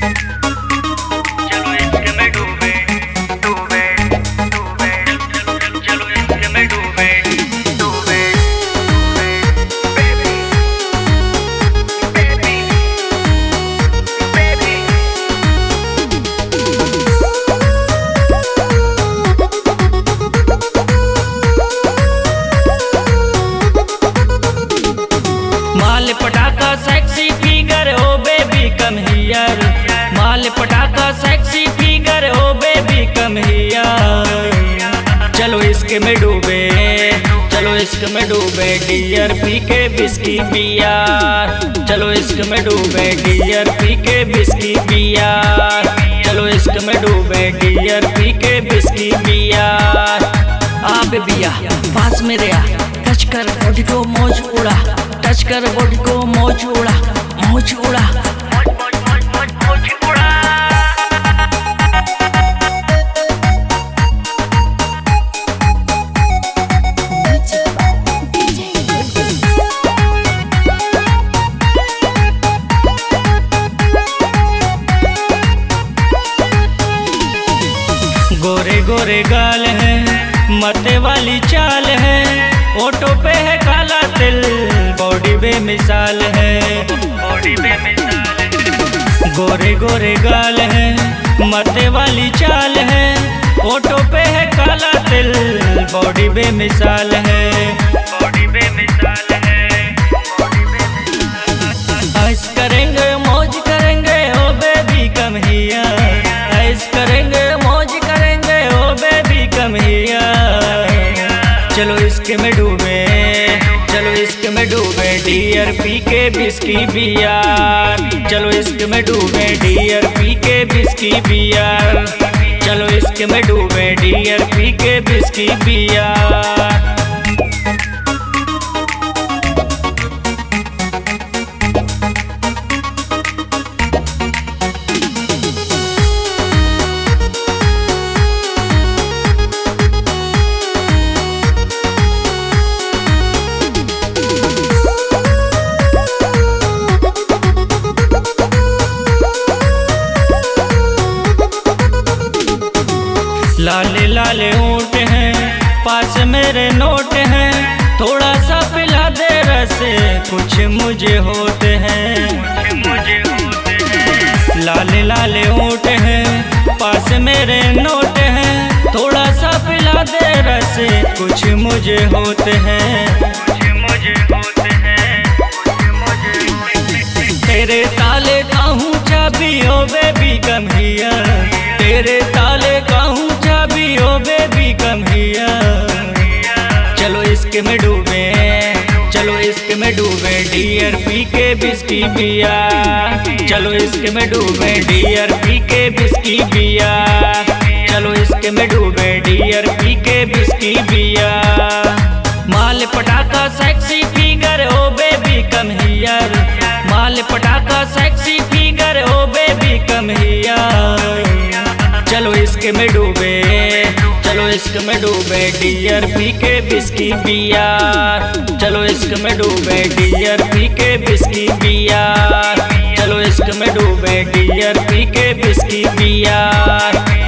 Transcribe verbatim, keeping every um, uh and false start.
चलो इश्क में डूबे डूबे डूबे चलो इश्क में डूबे डूबे बेबी बेबी बेबी माल पटाखा sexy figure oh baby come here, माल पटाखा sexy figure oh baby come here. चलो इश्क में डूबे, चलो इश्क में डूबे डियर पी के बिस्की बियर। चलो इश्क में डूबे डियर पी के बिस्की बियर। चलो इश्क में डूबे डियर पी के बिस्की बियर। आ बेबिया पास में रहा, टच कर बॉडी को मौज उड़ा, टच कर बॉडी को मौज उड़ा, मौज उड़ा। मौज मौज मौज मौज मौज उड़ा। गोरे गोरे गाल है, मते वाली चाल है, ओटो पे है काला तिल, बॉडी बेमिसाल है, बॉडी पे मिसाल है। गोरे गोरे गाल है, मते वाली चाल है, ओटो पे है काला तिल, बॉडी बेमिसाल है, बॉडी पे मिसाल है। बॉडी पे मिसाल है। ऐश करेंगे मौज करेंगे ओ बेबी कम हियर, ऐश करेंगे मौज करेंगे ओ बेबी कम हियर। चलो इश्क में डूबे, चलो इश्क में डूबे डियर पी के बिस्की बियर। चलो इश्क में डूबे डियर पी के बिस्की बियर। चलो इश्क में डूबे डियर पी के बिस्की बियर। लाले लाले ऊँट हैं, पास मेरे नोट हैं, थोड़ा सा पिला दे रस, कुछ मुझे होते हैं, मुझे होते हैं। लाले लाले ऊँट हैं, पास मेरे नोट हैं, थोड़ा सा पिला दे रस, कुछ मुझे होते हैं, मुझे मुझे होते हैं। मुझे मुझे तेरे ताले का हूँ चाबी ओ बेबी कम हियर, तेरे ताले का हूँ चाबी ओ बेबी कम हियर। चलो इश्क में डूबे, चलो इश्क में डूबे डियर पी के बिस्की बियर। चलो इश्क में डूबे डियर पी के बिस्की बियर। चलो इश्क में डूबे डियर पी के बिस्की बियर। माल पटाखा sexy figure oh baby come here, माल पटाखा sexy figure oh baby come here. चलो इश्क में डूबे, चलो इश्क में डूबे डियर पी के बिस्की बियर। चलो इश्क में डूबे डियर पी के बिस्की बियर। चलो इश्क में डूबे डियर पी के बिस्की बियर।